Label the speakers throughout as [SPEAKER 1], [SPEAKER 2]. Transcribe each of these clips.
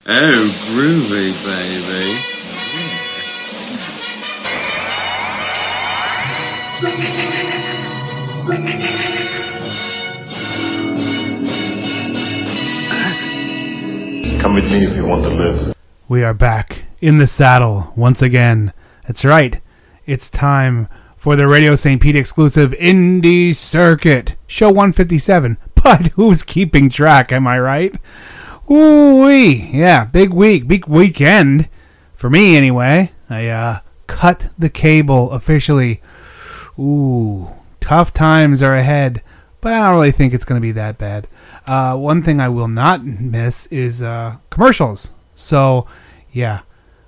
[SPEAKER 1] Oh, groovy, baby.
[SPEAKER 2] Come with me if you want to live.
[SPEAKER 3] We are back in the saddle once again. That's right. It's time for the Radio St. Pete exclusive Indie Circuit, show 157. But who's keeping track, am I right? Ooh-wee. Yeah, big week, big weekend. For me, anyway. I cut the cable officially. Ooh, tough times are ahead. But I don't really think it's going to be that bad. One thing I will not miss is commercials. So, yeah.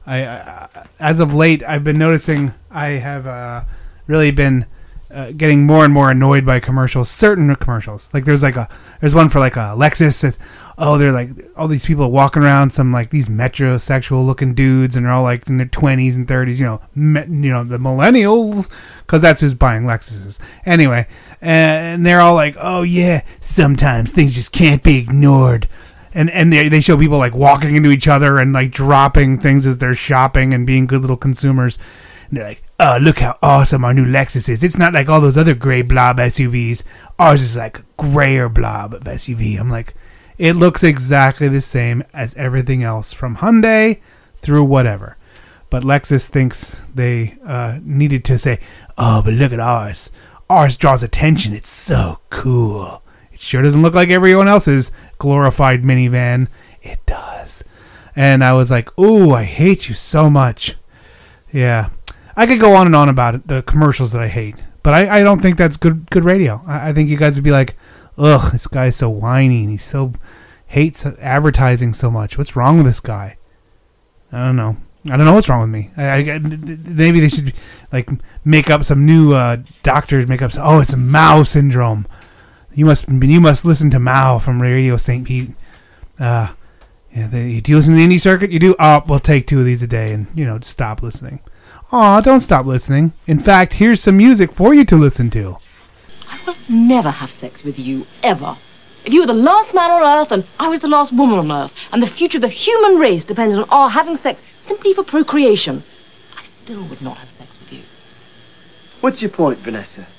[SPEAKER 3] I as of late, I've been noticing I have really been getting more and more annoyed by commercials. Certain commercials, like there's one for like a Lexus. They're like all these people walking around, some like these metrosexual looking dudes, and they're all like in their 20s and 30s. The millennials, because that's who's buying Lexuses anyway. And they're all like, oh yeah, sometimes things just can't be ignored. And they show people like walking into each other and like dropping things as they're shopping and being good little consumers. And they're like, oh, look how awesome our new Lexus is. It's not like all those other gray blob SUVs. Ours is like a grayer blob of SUV. I'm like, it looks exactly the same as everything else from Hyundai through whatever. But Lexus thinks they needed to say, oh, but look at ours. Ours draws attention. It's so cool. It sure doesn't look like everyone else's glorified minivan. It does. And I was like, ooh, I hate you so much. Yeah. I could go on and on about it, the commercials that I hate. But I don't think that's good radio. I think you guys would be like, ugh, this guy's so whiny and he hates advertising so much. What's wrong with this guy? I don't know what's wrong with me. Maybe they should like make up some new doctors make up. Oh, it's a Mao syndrome. You must listen to Mao from Radio St. Pete. Do you listen to the Indie Circuit? You do? Oh, we'll take 2 of these a day and just stop listening. Aw, don't stop listening. In fact, here's some music for you to listen to.
[SPEAKER 4] I will never have sex with you, ever. If you were the last man on Earth and I was the last woman on Earth, and the future of the human race depends on our having sex simply for procreation, I still would not have sex with you.
[SPEAKER 5] What's your point, Vanessa?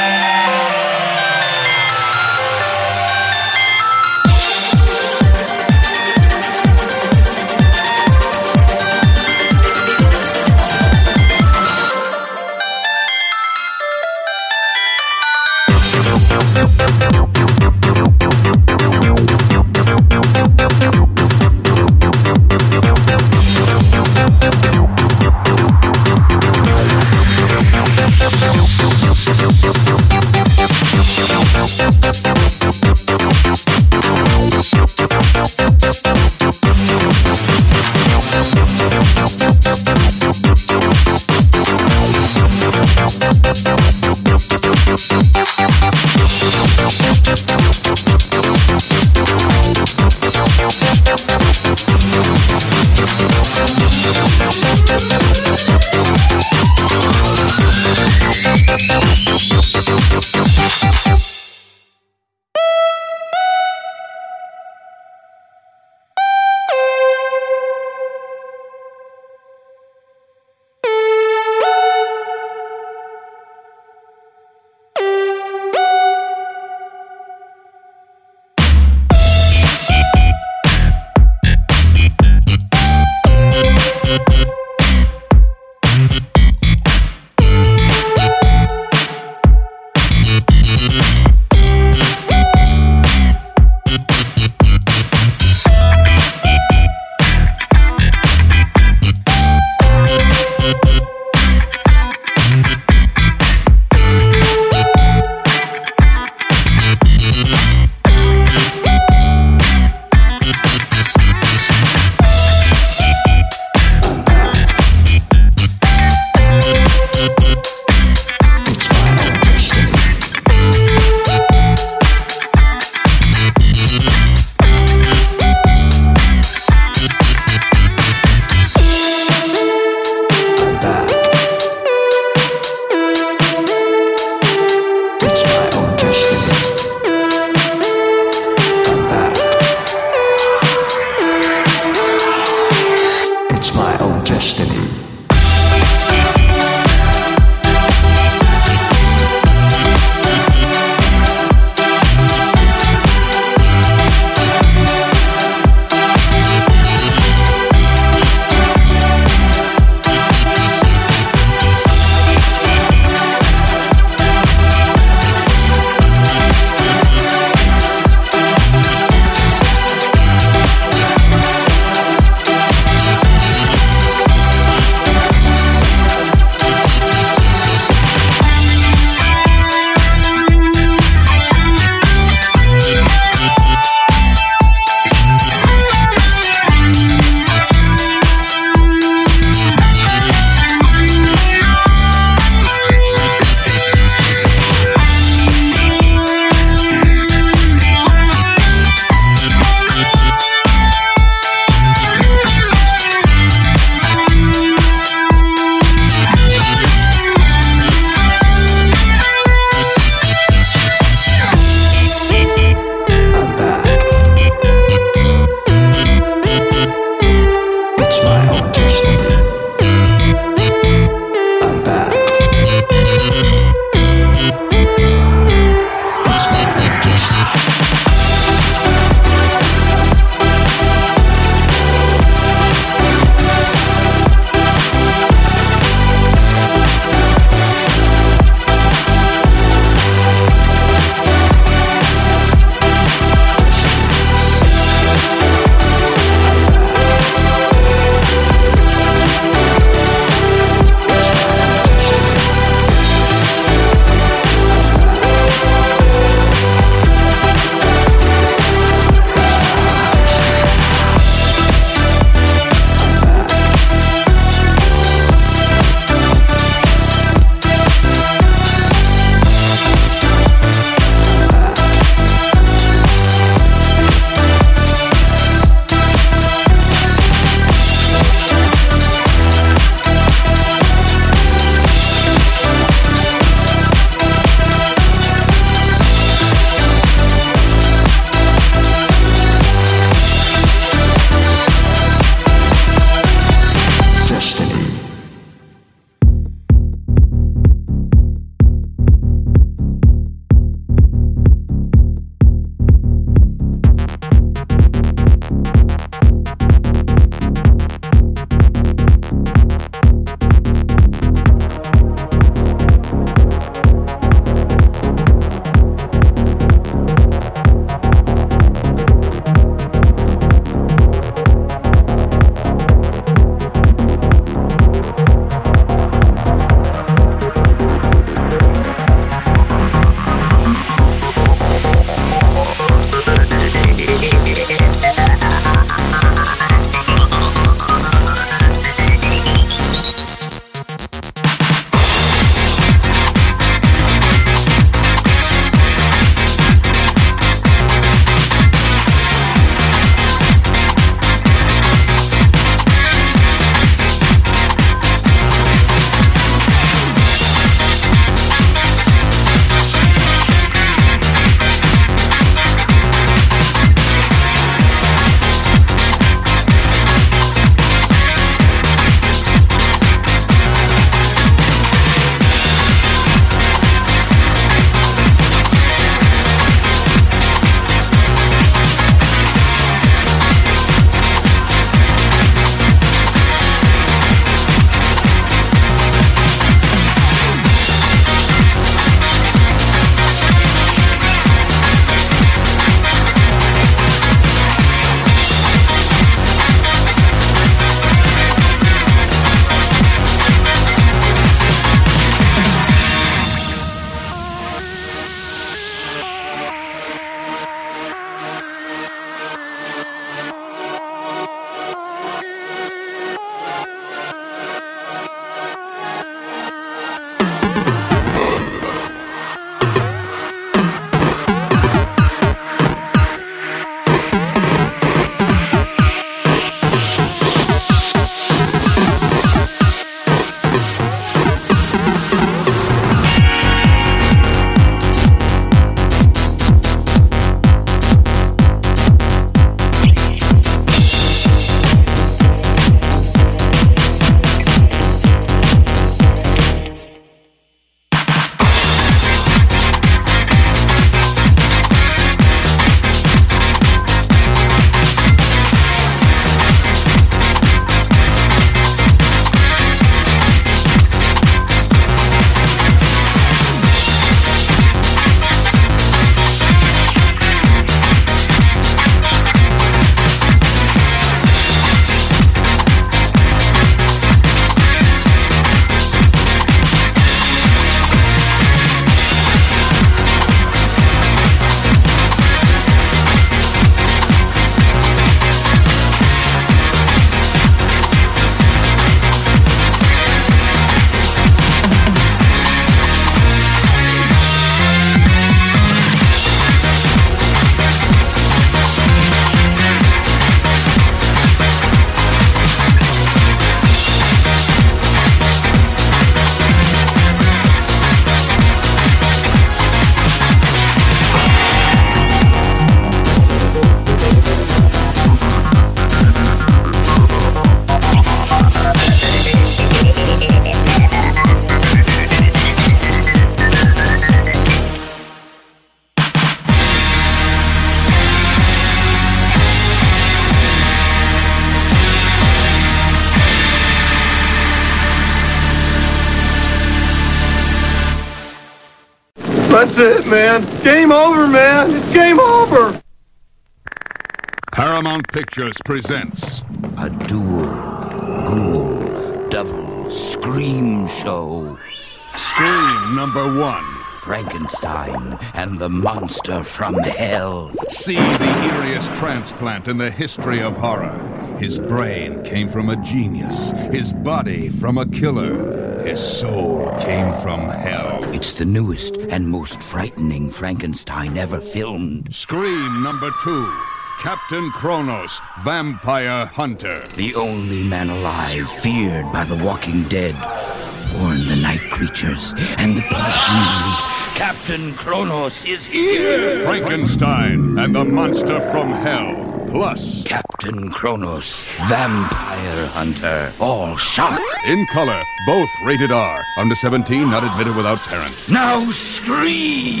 [SPEAKER 5] That's it, man. Game over, man. It's game over.
[SPEAKER 6] Paramount Pictures presents
[SPEAKER 7] A dual, ghoul, double, scream show.
[SPEAKER 6] Scream #1.
[SPEAKER 7] Frankenstein and the Monster from Hell.
[SPEAKER 6] See the eeriest transplant in the history of horror. His brain came from a genius. His body from a killer. His soul came from hell.
[SPEAKER 7] It's the newest and most frightening Frankenstein ever filmed.
[SPEAKER 6] Scream #2. Captain Kronos, Vampire Hunter.
[SPEAKER 7] The only man alive feared by the walking dead. Warn the night creatures and the blood hungry. Captain Kronos is here!
[SPEAKER 6] Frankenstein and the Monster from Hell. Plus
[SPEAKER 7] Captain Kronos, Vampire Hunter. All shot.
[SPEAKER 6] in color, both rated R. Under 17, not admitted without parent.
[SPEAKER 7] Now scream!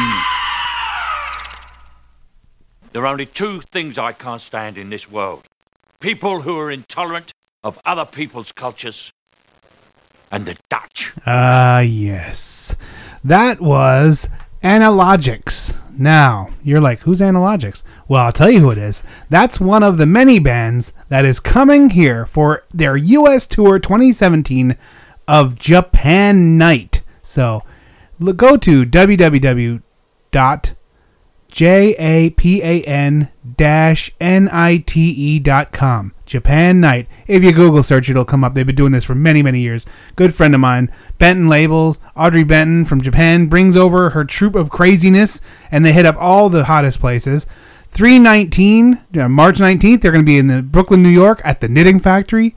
[SPEAKER 8] There are only two things I can't stand in this world. People who are intolerant of other people's cultures, and the Dutch.
[SPEAKER 3] Yes. That was Analogics. Now, you're like, who's Analogics? Well, I'll tell you who it is. That's one of the many bands that is coming here for their U.S. Tour 2017 of Japan Night. So, go to www.japan-nite.com. Japan Night. If you Google search, it'll come up. They've been doing this for many, many years. Good friend of mine, Benton Labels, Audrey Benton from Japan, brings over her troupe of craziness, and they hit up all the hottest places. 3/19, March 19th, they're going to be in the Brooklyn, New York, at the Knitting Factory.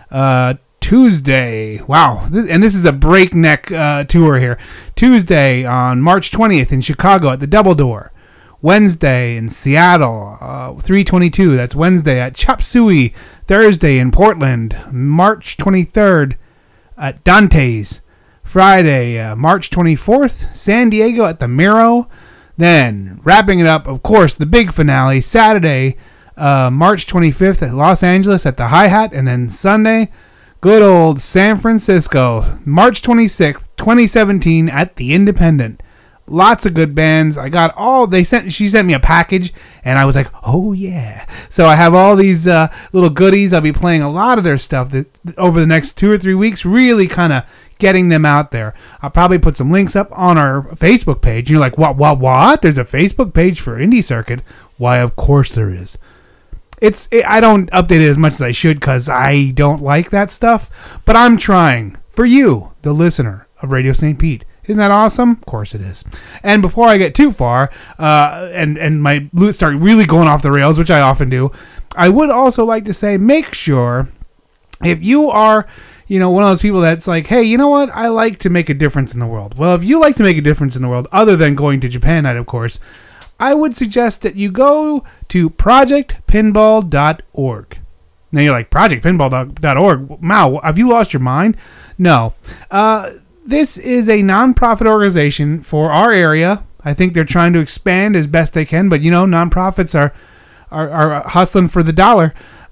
[SPEAKER 3] Tuesday, wow, and this is a breakneck tour here. Tuesday on March 20th in Chicago at the Double Door. Wednesday in Seattle, 3/22, that's Wednesday at Chop Suey. Thursday in Portland, March 23rd at Dante's. Friday, March 24th, San Diego at the Miro. Then, wrapping it up, of course, the big finale, Saturday, March 25th at Los Angeles at the Hi-Hat. And then Sunday, good old San Francisco, March 26th, 2017 at the Independent. Lots of good bands. I got all, she sent me a package, and I was like, oh yeah. So I have all these little goodies. I'll be playing a lot of their stuff over the next 2 or 3 weeks, really kind of getting them out there. I'll probably put some links up on our Facebook page. And you're like, what? There's a Facebook page for Indie Circuit? Why, of course there is. I don't update it as much as I should because I don't like that stuff, but I'm trying for you, the listener of Radio St. Pete. Isn't that awesome? Of course it is. And before I get too far, and my start really going off the rails, which I often do, I would also like to say, make sure, if you are, one of those people that's like, hey, you know what? I like to make a difference in the world. Well, if you like to make a difference in the world, other than going to Japan Night, of course, I would suggest that you go to projectpinball.org. Now you're like, projectpinball.org? Wow, have you lost your mind? No. This is a non-profit organization for our area. I think they're trying to expand as best they can, but non-profits are hustling for the dollar,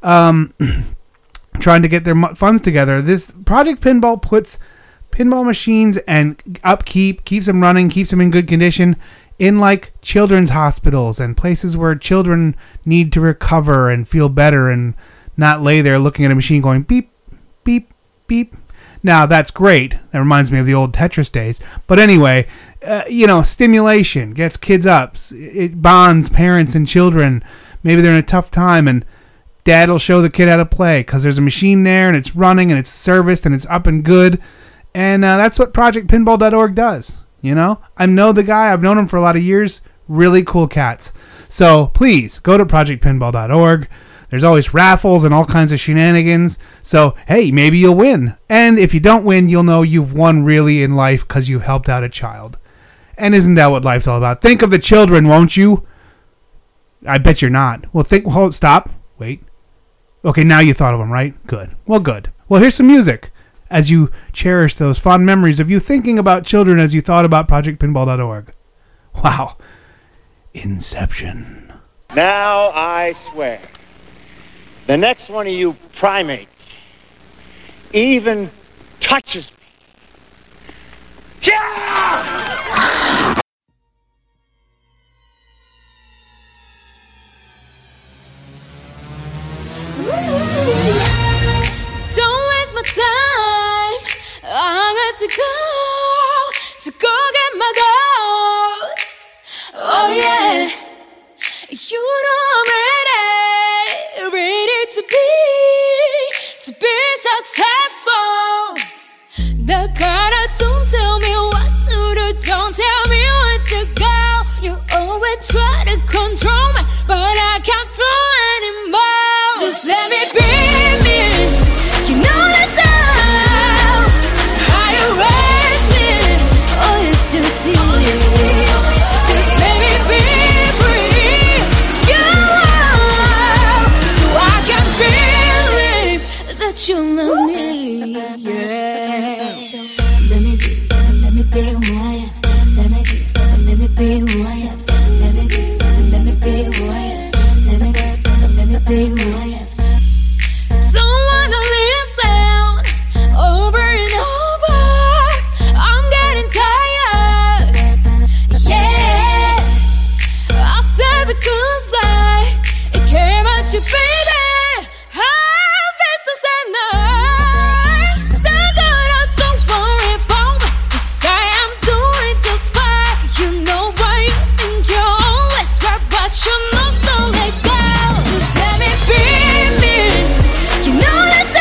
[SPEAKER 3] trying to get their funds together. This Project Pinball puts pinball machines and upkeep, keeps them running, keeps them in good condition in like children's hospitals and places where children need to recover and feel better and not lay there looking at a machine going beep, beep, beep. Now, that's great. That reminds me of the old Tetris days. But anyway, stimulation gets kids up. It bonds parents and children. Maybe they're in a tough time, and Dad will show the kid how to play because there's a machine there, and it's running, and it's serviced, and it's up and good. And that's what ProjectPinball.org does. I know the guy. I've known him for a lot of years. Really cool cats. So, please, go to ProjectPinball.org. There's always raffles and all kinds of shenanigans. So, hey, maybe you'll win. And if you don't win, you'll know you've won really in life because you helped out a child. And isn't that what life's all about? Think of the children, won't you? I bet you're not. Well, stop. Wait. Okay, now you thought of them, right? Good. Well, good. Well, here's some music as you cherish those fond memories of you thinking about children as you thought about ProjectPinball.org. Wow. Inception.
[SPEAKER 9] Now I swear, the next one of you primates even touches me. Yeah!
[SPEAKER 10] my goal. Oh yeah, you know I'm ready to be successful. The cara, don't tell me what to do, don't tell me where to go. You always try to control me, but I can't do anymore. Just let me be me. You know that's how you raise me. Oh yes you did. Just let me be free. You so I can believe that you love me. Yeah. So let me be who I am. Let me be who I am. Let me be who I am. Let me be who I am. Someone to listen over and over. I'm getting tired. Yeah, I said because I care about you, baby. I feel so sad now. Thank God I don't worry about me, 'cause I am doing just fine. You know why you think you're always right, but you know so let go. Just let me be me. You know that's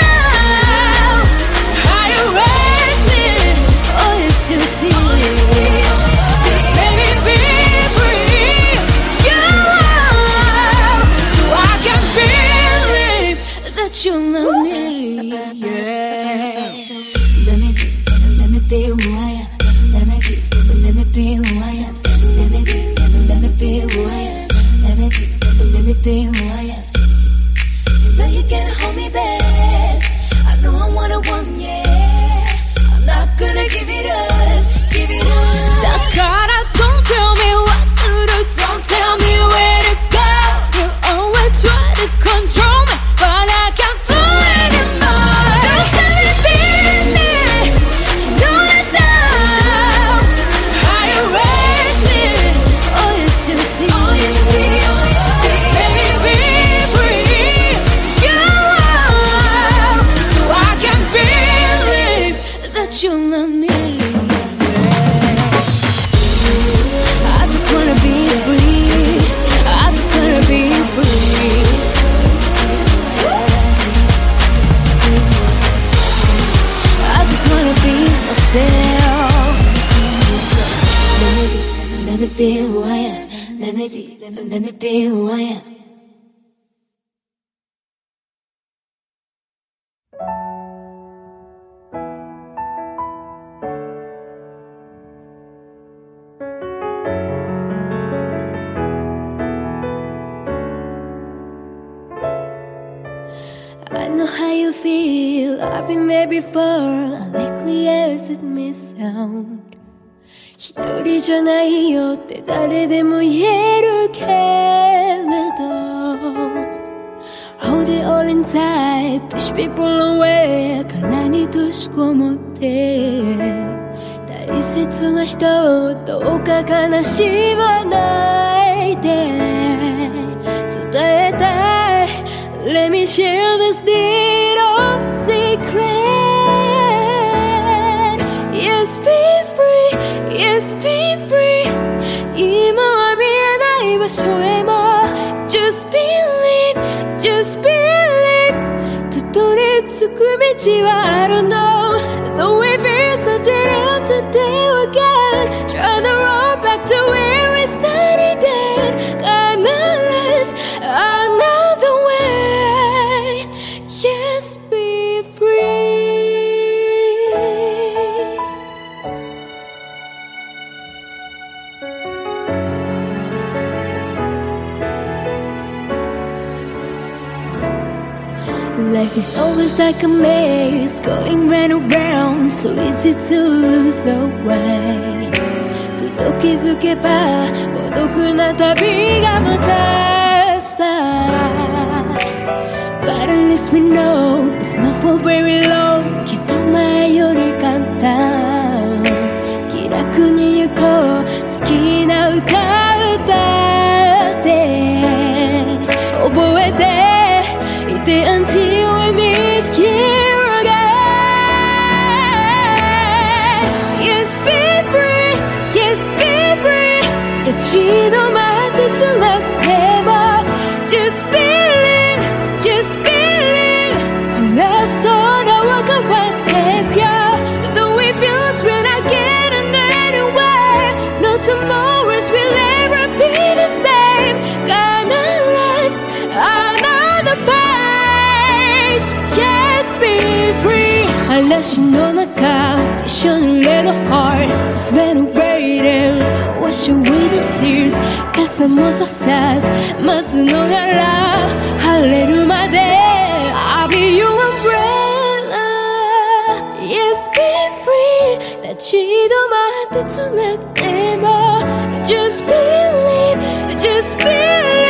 [SPEAKER 10] how you raise me. Oh yes you did. Just let me be free. You so I can believe that you love me. Yeah. So let me be who I am. Let me be who I am. Let me be who I am. Let me be who I am. You know you can't hold me back. I know I'm what I want, yeah. I'm not gonna give it up. That God, don't tell me what to do, don't tell me where to go. You always try to control me, but I can't do anymore. Just let me be me. You know that's how you raise me. Oh yes you did. Just let me be free. You so I can believe that you love me. I just wanna be free. I just wanna be free. I just wanna be myself. So let me be who I am. Let me be who I am. I know how you feel. I've been there before, unlikely as it may sound. 一人じゃないよって誰でも言えるけれど Hold it all inside, push people away 殻に閉じこもって大切な人をどうか悲しまないで伝えたい Let me share this little secret Yes, be free, yes, be free 今は見えない場所へも Just believe, just believe たどり着く道は I don't know The way feels I didn't today again Try the road back to where we started then Gonna rise another way Yes, be free Life is always like a maze Going round and round So easy to lose our way ふと気づけば孤独な旅がまたさ But at least we know It's not for very long きっと前より簡単気楽に行こう好きな歌歌って覚えて Until we meet here again Yes, be free Just be free.立ち止まって辛くても Just believe, just believe. ほら空は変わっていくよ The way feels we're not getting anywhere. No tomorrows will ever be the same. Gonna last another page. Yes, be free. 嵐の中一緒に let the heart spend waiting. Wash away the tears. 傘もささず待つのなら晴れるまで I'll be your umbrella. Yes, be free. 立ち止まって辛くても Just believe, just believe.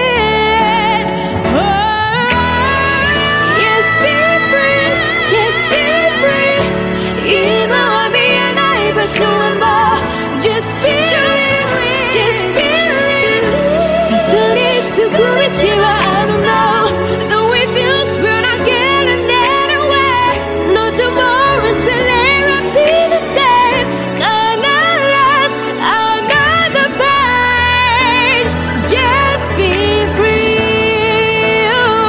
[SPEAKER 10] Oh, yes, be free, yes, be free. 今は見えない場所はもう Just believe, just believe. たどり着く道は I don't know. The way feels we're not getting anywhere. No tomorrows will ever be the same. Gonna last another page. Yes, be free.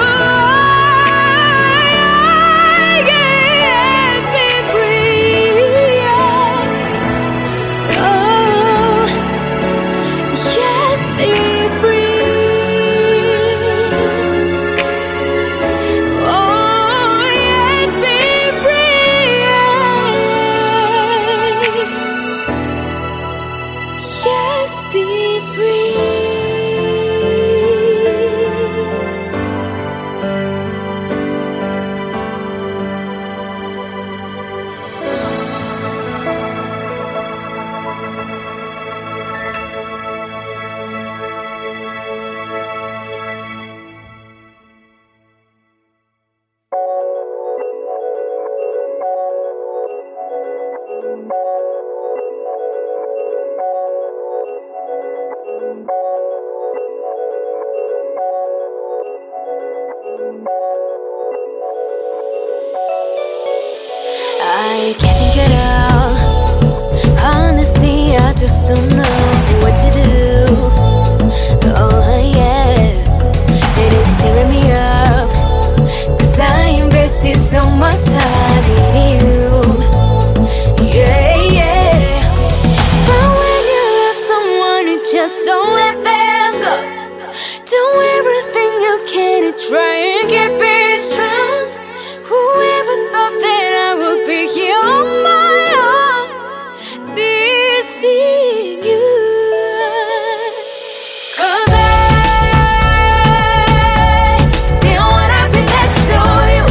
[SPEAKER 10] Oh, yes, be free. Oh, yes, be free. Oh, yes, be free. Yes, be free. I can't get out. Honestly, I just don't know what to do. Oh yeah, it is tearing me up. 'Cause I invested so much time in you. Yeah, yeah. But when you love someone, you just don't let them go. Do everything you can to try and keep it strong. Whoever thought that I would be here on my own, missing you. 'Cause I still wanna be next to you.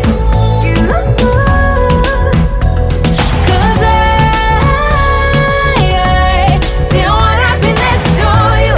[SPEAKER 10] 'Cause I still wanna be next to you.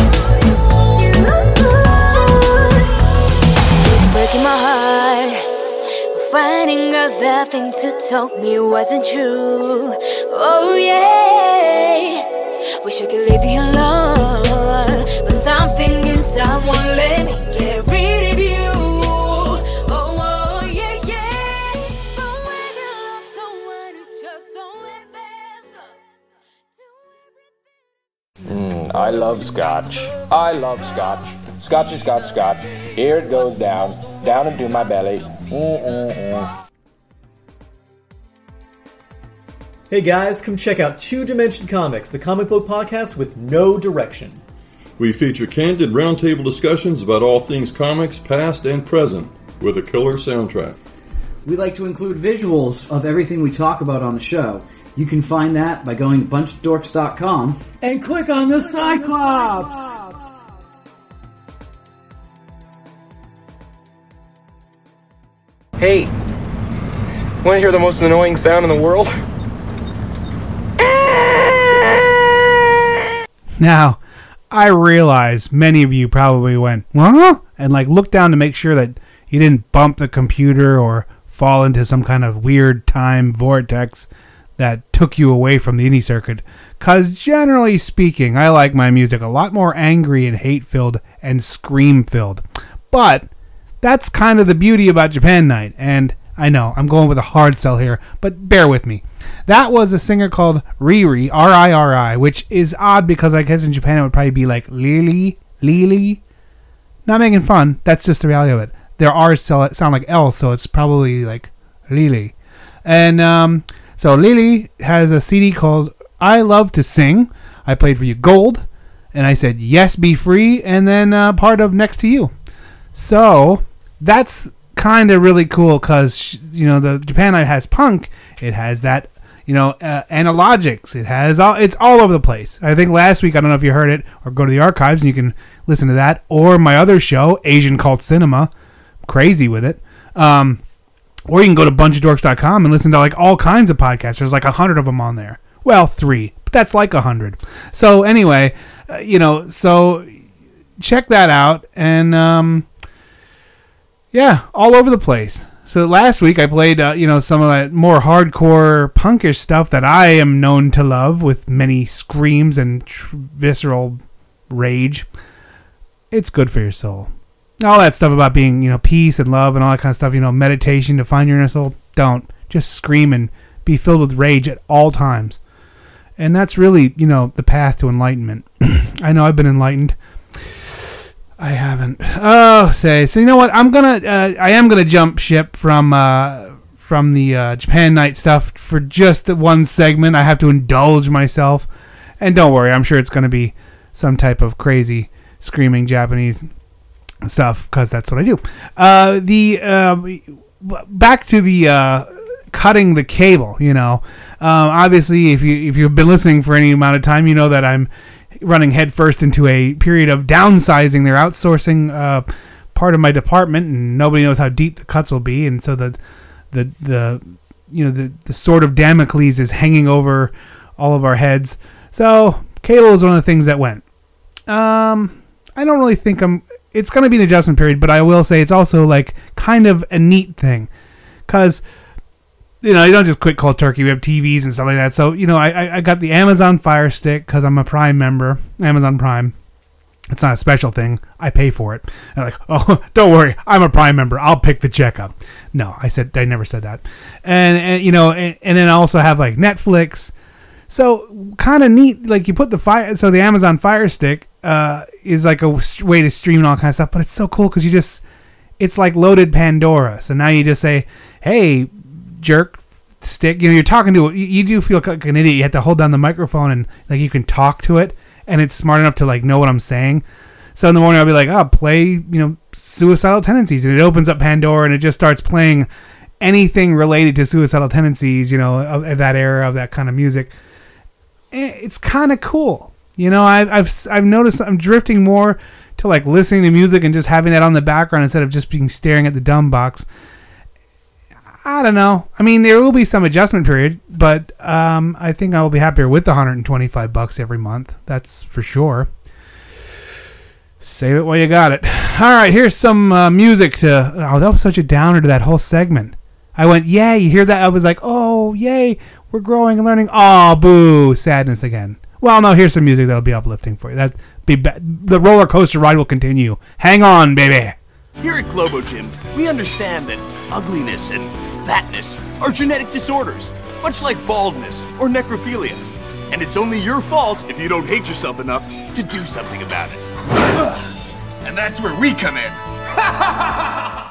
[SPEAKER 10] It's breaking my heart. Finding out that things you told me wasn't true. Oh yeah, wish I could leave you alone, but something inside won't let me get rid of you. Oh, oh yeah, yeah. But when you love someone, you just don't let them go.
[SPEAKER 2] I love scotch. I love scotch. Scotchy, scotch, scotch. Here it goes down into my belly.
[SPEAKER 11] Hey guys, come check out Two Dimension Comics, the comic book podcast with no direction.
[SPEAKER 12] We feature candid roundtable discussions about all things comics, past and present, with a killer soundtrack.
[SPEAKER 13] We like to include visuals of everything we talk about on the show. You can find that by going to bunchofdorks.com
[SPEAKER 14] and click on the Cyclops.
[SPEAKER 15] Hey, want to hear the most annoying sound in the world?
[SPEAKER 3] Now, I realize many of you probably went, "What?" and looked down to make sure that you didn't bump the computer or fall into some kind of weird time vortex that took you away from the indie circuit. 'Cause generally speaking, I like my music a lot more angry and hate-filled and scream-filled. But that's kind of the beauty about Japan Night, and I know, I'm going with a hard sell here, but bear with me. That was a singer called Riri, R-I-R-I, which is odd because I guess in Japan it would probably be like Lili. Not making fun, that's just the reality of it. Their R's sound like L, so it's probably like Lili. And so Lili has a CD called I Love to Sing. I played for you Gold, and I said Yes, Be Free, and then part of Next to You. So that's kind of really cool because, you know, the Japan Night has punk. It has that, you know, analogics. It's all over the place. I think last week, I don't know if you heard it, or go to the archives and you can listen to that, or my other show, Asian Cult Cinema. Crazy with it. Or you can go to bunchaddorks.com and listen to like all kinds of podcasts. There's like 100 of them on there. Well, 3, but that's like 100. So anyway, you know, so check that out, and yeah, all over the place. So last week I played, you know, some of that more hardcore punkish stuff that I am known to love, with many screams and visceral rage. It's good for your soul. All that stuff about being, you know, peace and love and all that kind of stuff, you know, meditation to find your inner soul. Don't. Just scream and be filled with rage at all times. And that's really, you know, the path to enlightenment. I know I've been enlightened. I haven't. Oh, so you know what? I am gonna jump ship from the Japan Night stuff for just one segment. I have to indulge myself, and don't worry, I'm sure it's gonna be some type of crazy screaming Japanese stuff, because that's what I do. Back to the cutting the cable. You know, obviously, if you've been listening for any amount of time, you know that I'm running headfirst into a period of downsizing. They're outsourcing part of my department, and nobody knows how deep the cuts will be, and so the sword of Damocles is hanging over all of our heads. So cable is one of the things that went. I don't really think it's going to be an adjustment period, but I will say it's also like kind of a neat thing, because you know, you don't just quit cold turkey. We have TVs and stuff like that. So, you know, I got the Amazon Fire Stick because I'm a Prime member. Amazon Prime. It's not a special thing. I pay for it. And I'm like, oh, don't worry. I'm a Prime member. I'll pick the check up. No, I never said that. And you know, and then I also have like Netflix. So kind of neat. Like you put the Amazon Fire Stick is like a way to stream and all kind of stuff. But it's so cool because it's like loaded Pandora. So now you just say, hey, jerk stick, you know, you're talking to it. You do feel like an idiot. You have to hold down the microphone and like you can talk to it, and it's smart enough to like know what I'm saying. So in the morning I'll be like, oh, play, you know, Suicidal Tendencies, and it opens up Pandora and it just starts playing anything related to Suicidal Tendencies, you know, of that era, of that kind of music. It's kind of cool, you know. I've noticed I'm drifting more to like listening to music and just having that on the background instead of just staring at the dumb box. I don't know. I mean, there will be some adjustment period, but I think I will be happier with the $125 every month. That's for sure. Save it while you got it. All right, here's some music to... Oh, that was such a downer to that whole segment. I went, yay, you hear that? I was like, oh, yay, we're growing and learning. Oh, boo, sadness again. Well, no, here's some music that'll be uplifting for you. The roller coaster ride will continue. Hang on, baby.
[SPEAKER 16] Here at Globo Gym, we understand that ugliness and fatness are genetic disorders, much like baldness or necrophilia. And it's only your fault if you don't hate yourself enough to do something about it. And that's where we come in.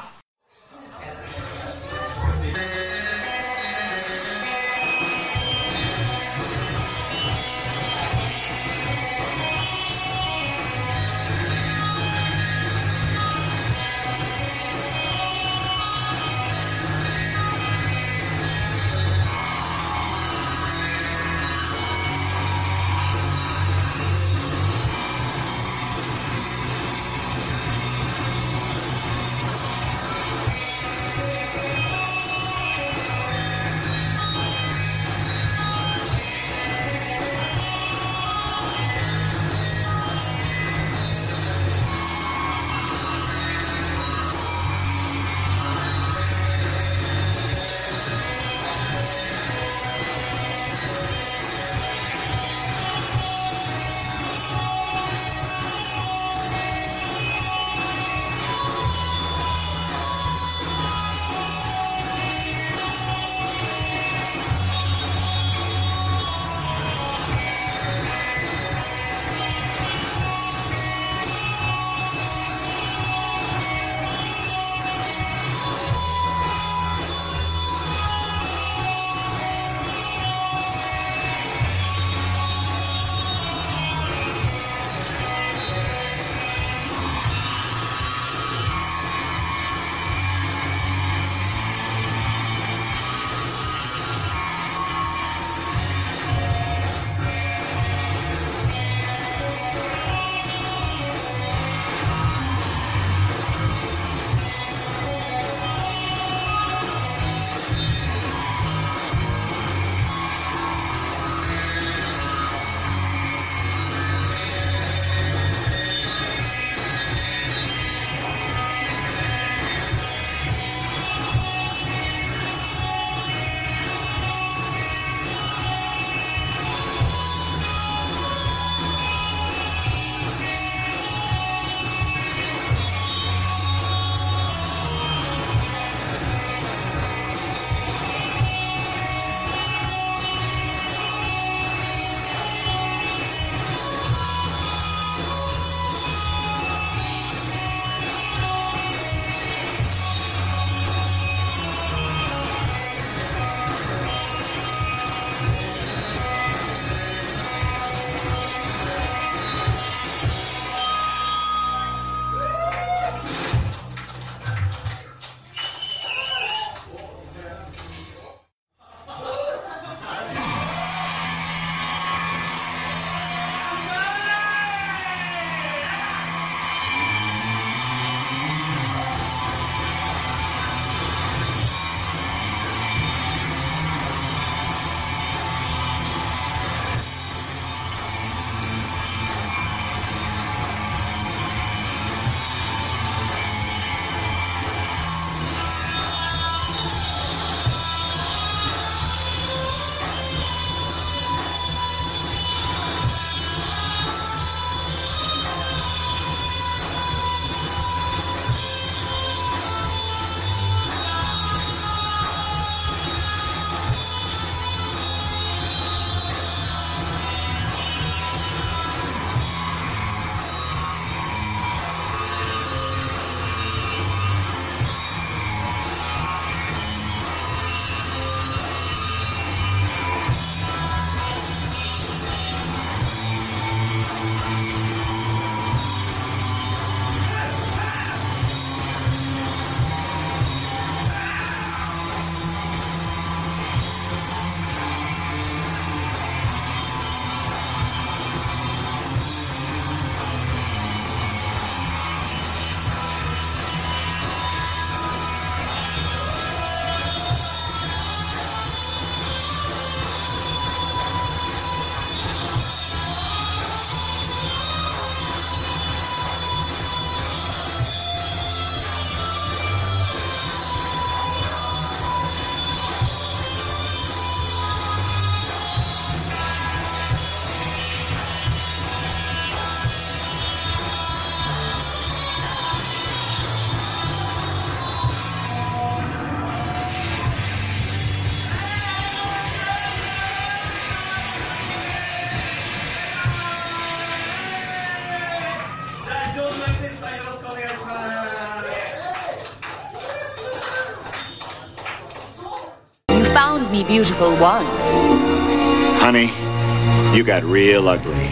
[SPEAKER 4] be beautiful once.
[SPEAKER 9] Honey, you got real ugly.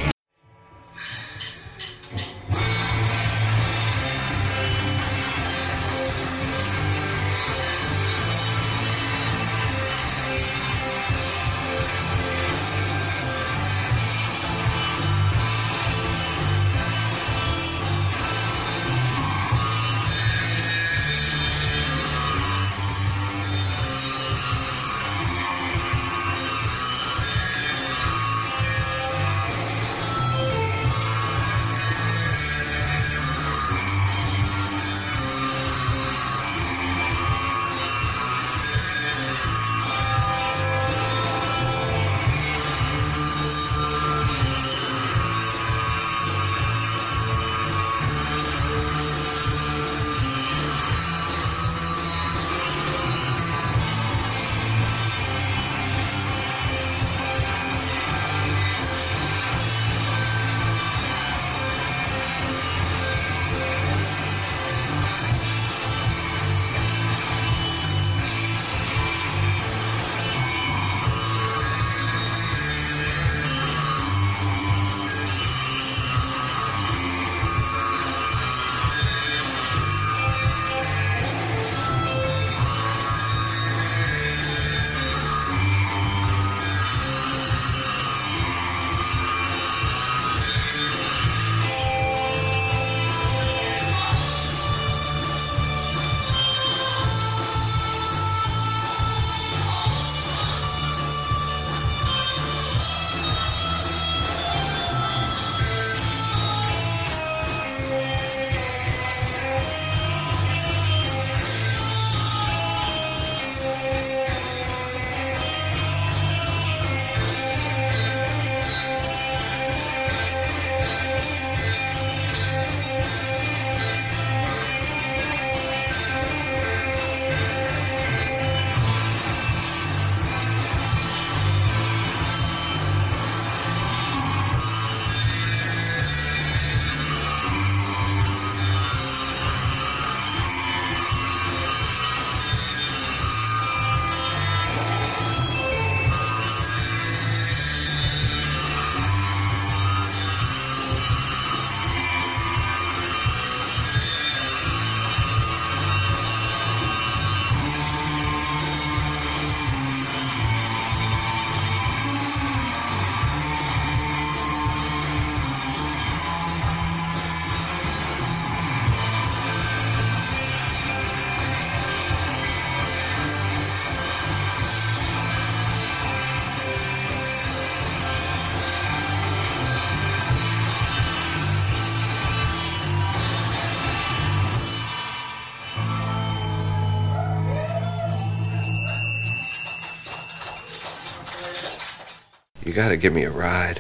[SPEAKER 17] You gotta give me a ride.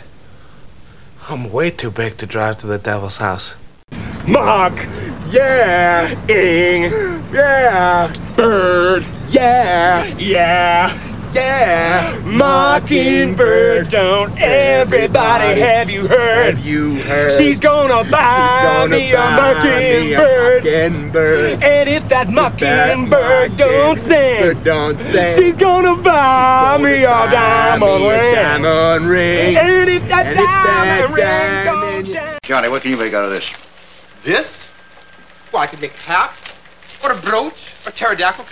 [SPEAKER 18] I'm way too big to drive to the devil's house.
[SPEAKER 5] Mock! Yeah! Ing! Yeah! Bird! Yeah! Yeah! Yeah! Mockingbird, don't everybody have you heard?
[SPEAKER 9] Have you heard?
[SPEAKER 5] She's gonna buy me a mockingbird. And if that mockingbird don't sing, she's gonna buy me a diamond ring. And if that diamond ring don't shine.
[SPEAKER 19] Johnny, what can you make out of this?
[SPEAKER 15] This? Well, I could make a hat, or a brooch, or pterodactyl.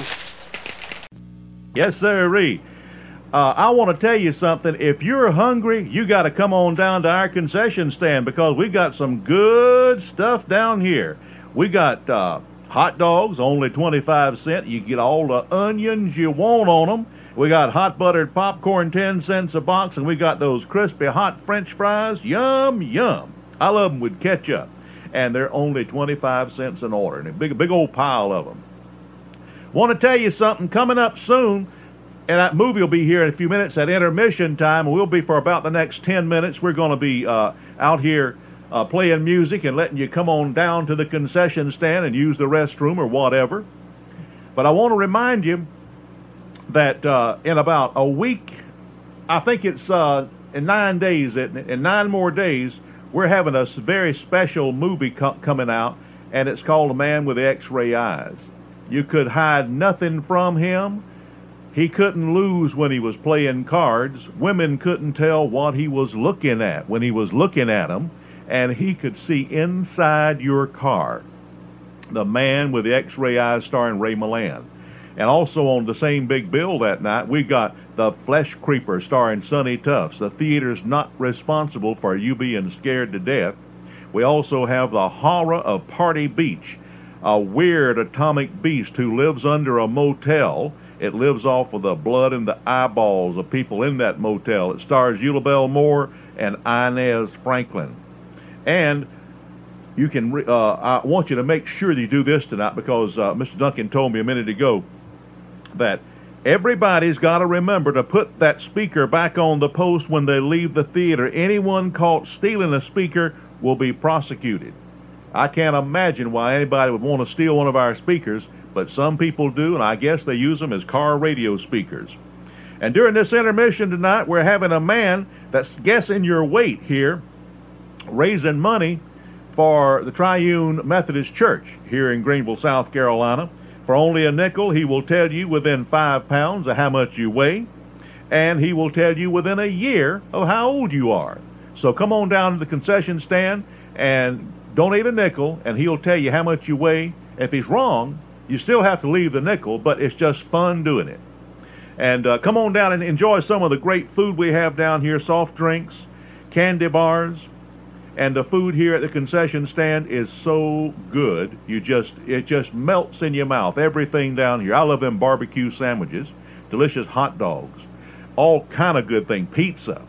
[SPEAKER 20] Yes, sirree. I want to tell you something. If you're hungry, you got to come on down to our concession stand because we got some good stuff down here. We got hot dogs, only 25 cents. You get all the onions you want on them. We got hot buttered popcorn, 10 cents a box, and we got those crispy hot French fries. Yum, yum. I love them with ketchup. And they're only 25 cents an order, and a big old pile of them. Want to tell you something coming up soon, and that movie will be here in a few minutes at intermission time, and we'll be for about the next 10 minutes. We're going to be out here playing music and letting you come on down to the concession stand and use the restroom or whatever. But I want to remind you that in about a week, I think it's in 9 days, in 9 more days, we're having a very special movie coming out, and it's called A Man with the X-Ray Eyes. You could hide nothing from him. He couldn't lose when he was playing cards. Women couldn't tell what he was looking at when he was looking at them, and he could see inside your car. The Man with the X-Ray Eyes, starring Ray Milland. And also on the same big bill that night, we got The Flesh Creeper, starring Sonny Tufts. The theater's not responsible for you being scared to death. We also have The Horror of Party Beach, a weird atomic beast who lives under a motel. It lives off of the blood and the eyeballs of people in that motel. It stars Eula Moore and Inez Franklin. And you can, I want you to make sure that you do this tonight, because Mr. Duncan told me a minute ago that everybody's got to remember to put that speaker back on the post when they leave the theater. Anyone caught stealing a speaker will be prosecuted. I can't imagine why anybody would want to steal one of our speakers, but some people do, and I guess they use them as car radio speakers. And during this intermission tonight, we're having a man that's guessing your weight here, raising money for the Triune Methodist Church here in Greenville, South Carolina. For only a nickel, he will tell you within 5 pounds of how much you weigh, and he will tell you within a year of how old you are. So come on down to the concession stand and donate a nickel, and he'll tell you how much you weigh. If he's wrong, you still have to leave the nickel, but it's just fun doing it. And come on down and enjoy some of the great food we have down here, soft drinks, candy bars, and the food here at the concession stand is so good. It just melts in your mouth, everything down here. I love them barbecue sandwiches, delicious hot dogs, all kind of good thing, pizza.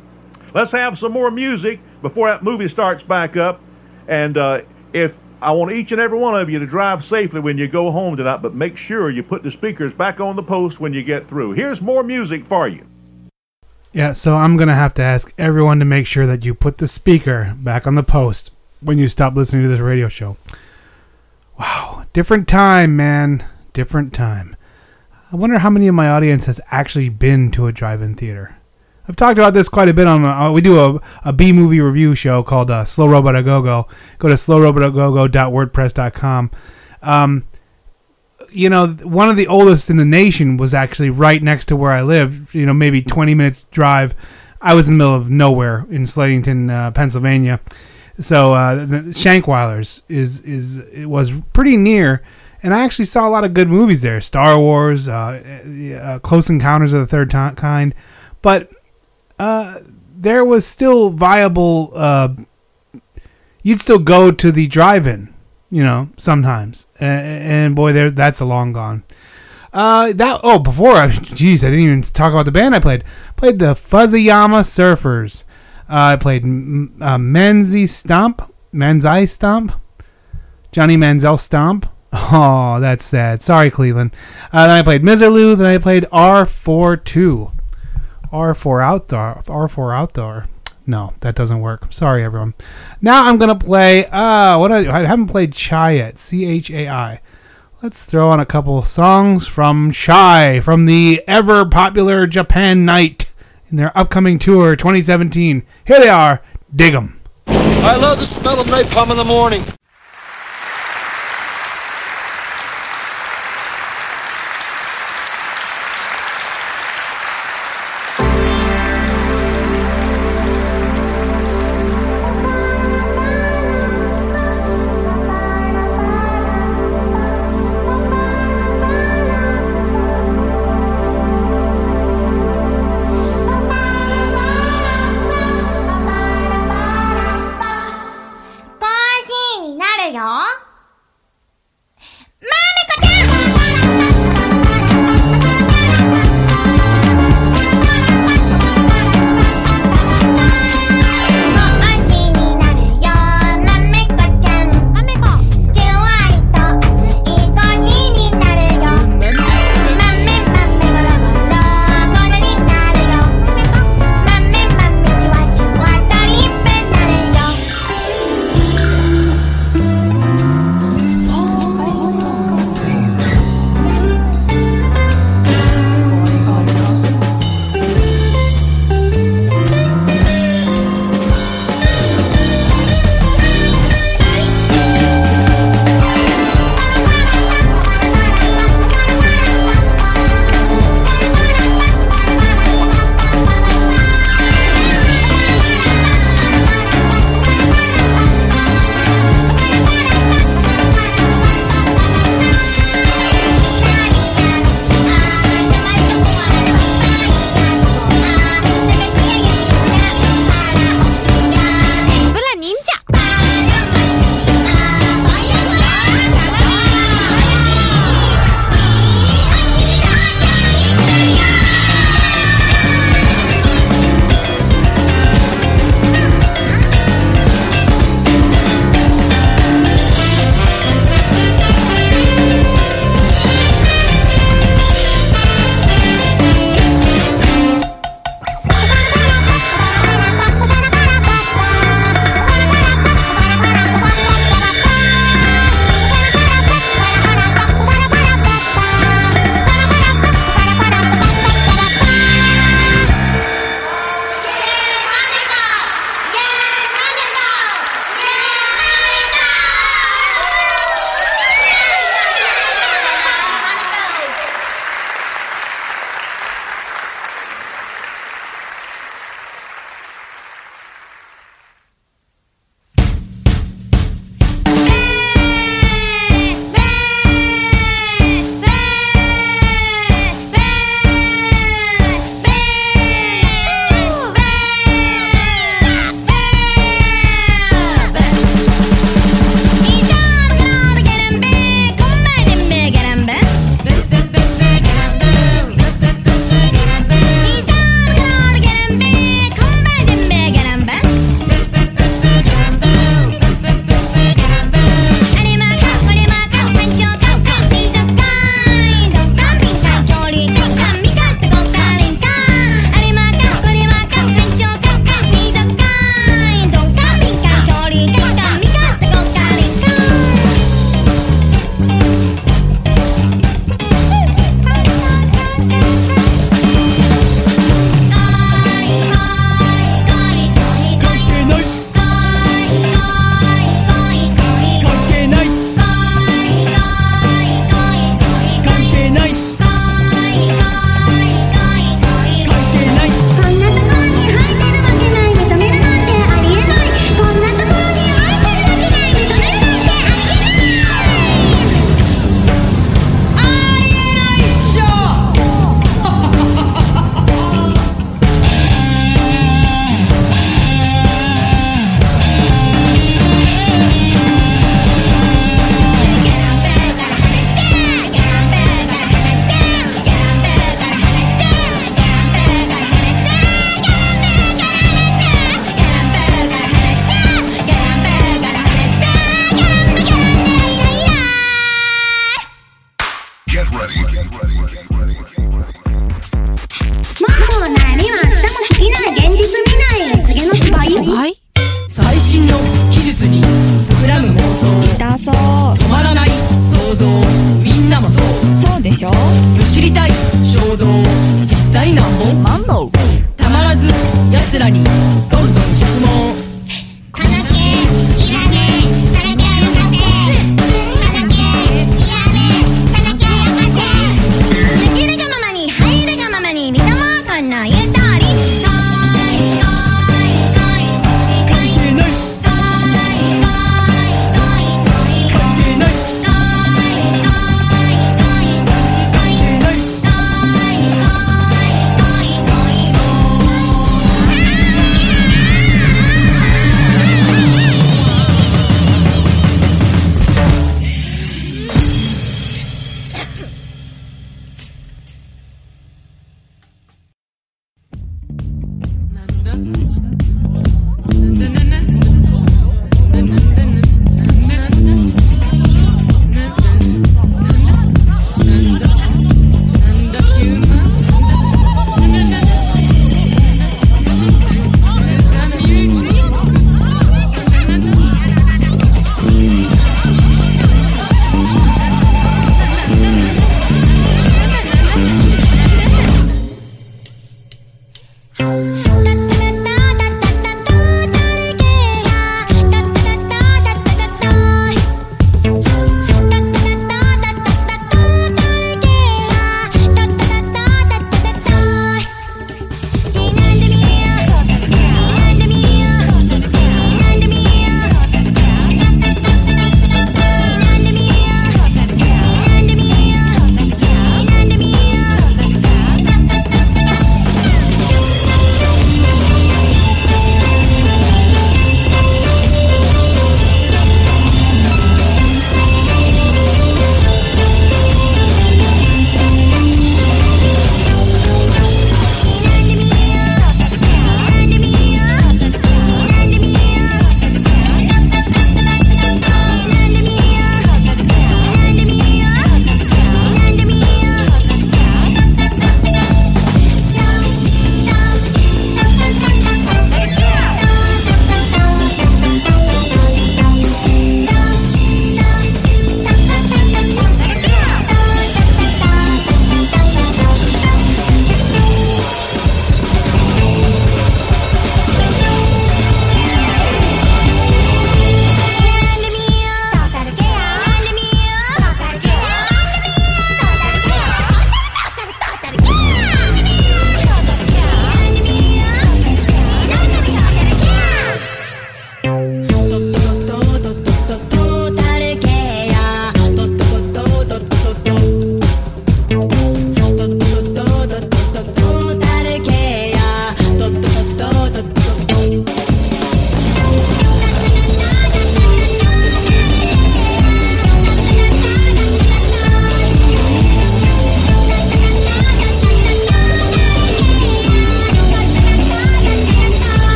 [SPEAKER 20] Let's have some more music before that movie starts back up. And if I want each and every one of you to drive safely when you go home tonight, but make sure you put the speakers back on the post when you get through. Here's more music for you.
[SPEAKER 3] Yeah, so I'm going to have to ask everyone to make sure that you put the speaker back on the post when you stop listening to this radio show. Wow, different time, man. Different time. I wonder how many of my audience has actually been to a drive-in theater. I've talked about this quite a bit on. We do a B-movie review show called Slow Robot A Go-Go. Go to slowrobotagogo.wordpress.com. You know, one of the oldest in the nation was actually right next to where I live. You know, maybe 20 minutes drive. I was in the middle of nowhere in Slatington, Pennsylvania. So the Shankweiler's it was pretty near, and I actually saw a lot of good movies there. Star Wars, Close Encounters of the Third Kind, but there was still viable. You'd still go to the drive-in, you know, sometimes, and boy, that's a long gone. I didn't even talk about the band I played. Played the Fuzzyama Surfers. I played Menzie Stomp, Johnny Manziel Stomp. Oh, that's sad. Sorry, Cleveland. Then I played Miserlou. Then I played R42. R4 Outdoor. No, that doesn't work. Sorry, everyone. Now I'm going to play, I haven't played Chai yet. C-H-A-I. Let's throw on a couple songs from Chai, from the ever-popular Japan Night in their upcoming tour 2017. Here they are. Dig 'em.
[SPEAKER 19] I love the smell of napalm in the morning.
[SPEAKER 10] Pausing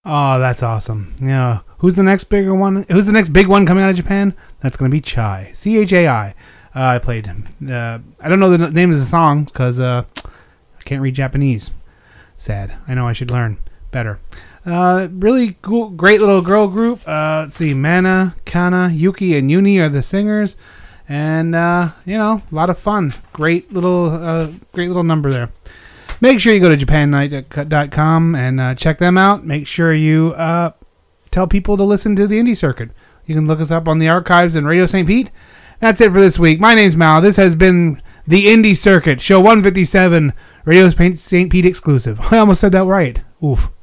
[SPEAKER 3] Oh, that's awesome. Yeah. Who's the next bigger one? Who's the next big one coming out of Japan? That's going to be Chai. C-H-A-I. I played. I don't know the name of the song because I can't read Japanese. Sad. I know I should learn better. Really cool, great little girl group. Let's see, Mana, Kana, Yuki, and Yuni are the singers. And, a lot of fun. Great little number there. Make sure you go to JapanNight.com and check them out. Make sure you tell people to listen to the Indie Circuit. You can look us up on the archives and Radio St. Pete. That's it for this week. My name's Mal. This has been the Indie Circuit, show 157, Radio St. Pete exclusive. I almost said that right. Oof.